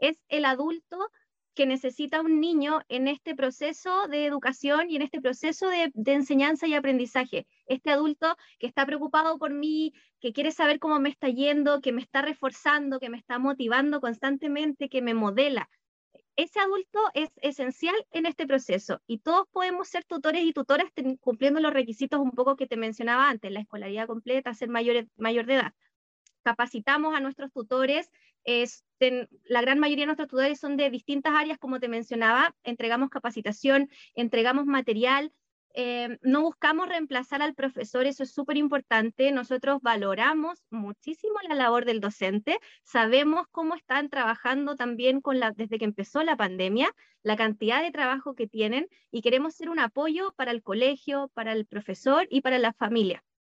es el adulto que necesita un niño en este proceso de educación y en este proceso de enseñanza y aprendizaje. Este adulto que está preocupado por mí, que quiere saber cómo me está yendo, que me está reforzando, que me está motivando constantemente, que me modela. Ese adulto es esencial en este proceso y todos podemos ser tutores y tutoras cumpliendo los requisitos un poco que te mencionaba antes, la escolaridad completa, ser mayor de edad. Capacitamos a nuestros tutores, la gran mayoría de nuestros tutores son de distintas áreas, como te mencionaba, entregamos capacitación, entregamos material, no buscamos reemplazar al profesor, eso es súper importante, nosotros valoramos muchísimo la labor del docente, sabemos cómo están trabajando también desde que empezó la pandemia, la cantidad de trabajo que tienen y queremos ser un apoyo para el colegio, para el profesor y para la familia.